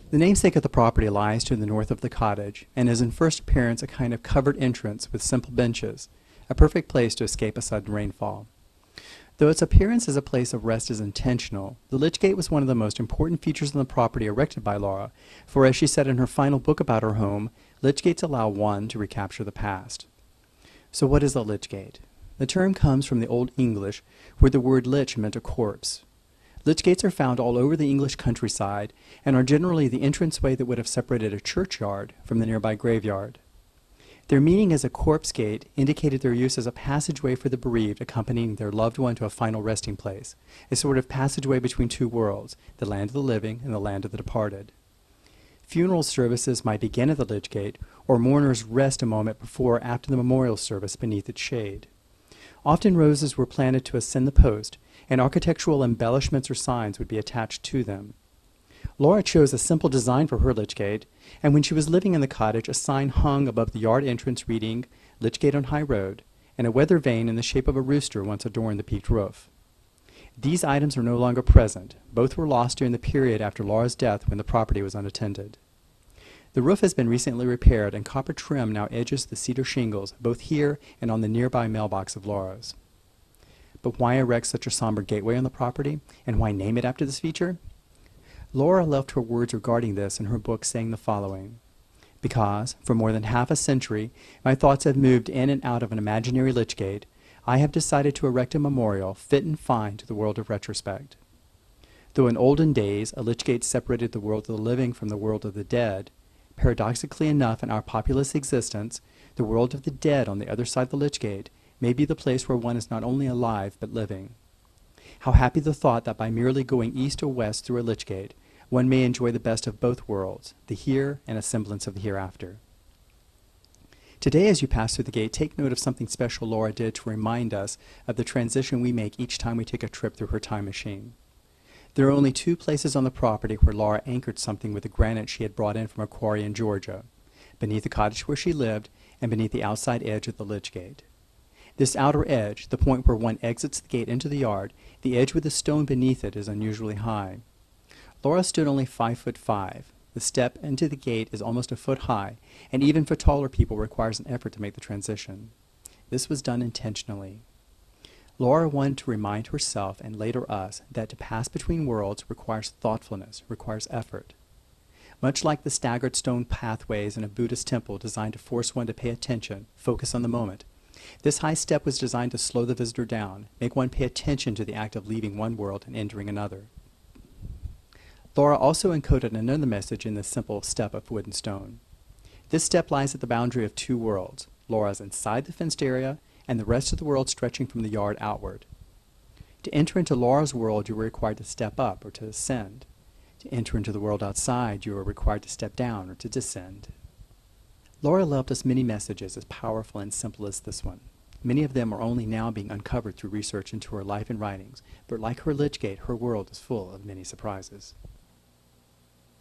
The namesake of the property lies to the north of the cottage, and is in first appearance a kind of covered entrance with simple benches, a perfect place to escape a sudden rainfall. Though its appearance as a place of rest is intentional, the Lich Gate was one of the most important features on the property erected by Laura, for as she said in her final book about her home, Lich Gates allow one to recapture the past. So what is a Lich Gate? The term comes from the Old English, where the word lich meant a corpse. Lich gates are found all over the English countryside and are generally the entranceway that would have separated a churchyard from the nearby graveyard. Their meaning as a corpse gate indicated their use as a passageway for the bereaved accompanying their loved one to a final resting place, a sort of passageway between two worlds, the land of the living and the land of the departed. Funeral services might begin at the Lich Gate, or mourners rest a moment before or after the memorial service beneath its shade. Often roses were planted to ascend the post, and architectural embellishments or signs would be attached to them. Laura chose a simple design for her Lich Gate, and when she was living in the cottage, a sign hung above the yard entrance reading, "Lich Gate on High Road," and a weather vane in the shape of a rooster once adorned the peaked roof. These items are no longer present. Both were lost during the period after Laura's death when the property was unattended. The roof has been recently repaired, and copper trim now edges the cedar shingles, both here and on the nearby mailbox of Laura's. But why erect such a somber gateway on the property, and why name it after this feature? Laura left her words regarding this in her book, saying the following: "Because, for more than half a century, my thoughts have moved in and out of an imaginary Lich Gate, I have decided to erect a memorial fit and fine to the world of retrospect. Though in olden days a Lich Gate separated the world of the living from the world of the dead, paradoxically enough in our populous existence, the world of the dead on the other side of the Lich Gate may be the place where one is not only alive but living. How happy the thought that by merely going east or west through a Lich Gate, one may enjoy the best of both worlds, the here and a semblance of the hereafter." Today, as you pass through the gate, take note of something special Laura did to remind us of the transition we make each time we take a trip through her time machine. There are only two places on the property where Laura anchored something with the granite she had brought in from a quarry in Georgia, beneath the cottage where she lived and beneath the outside edge of the Lich Gate. This outer edge, the point where one exits the gate into the yard, the edge with the stone beneath it, is unusually high. Laura stood only 5'5". The step into the gate is almost a foot high, and even for taller people requires an effort to make the transition. This was done intentionally. Laura wanted to remind herself, and later us, that to pass between worlds requires thoughtfulness, requires effort. Much like the staggered stone pathways in a Buddhist temple designed to force one to pay attention, focus on the moment, this high step was designed to slow the visitor down, make one pay attention to the act of leaving one world and entering another. Laura also encoded another message in this simple step of wood and stone. This step lies at the boundary of two worlds, Laura's inside the fenced area and the rest of the world stretching from the yard outward. To enter into Laura's world, you were required to step up or to ascend. To enter into the world outside, you were required to step down or to descend. Laura left us many messages as powerful and simple as this one. Many of them are only now being uncovered through research into her life and writings, but like her Lich Gate, her world is full of many surprises.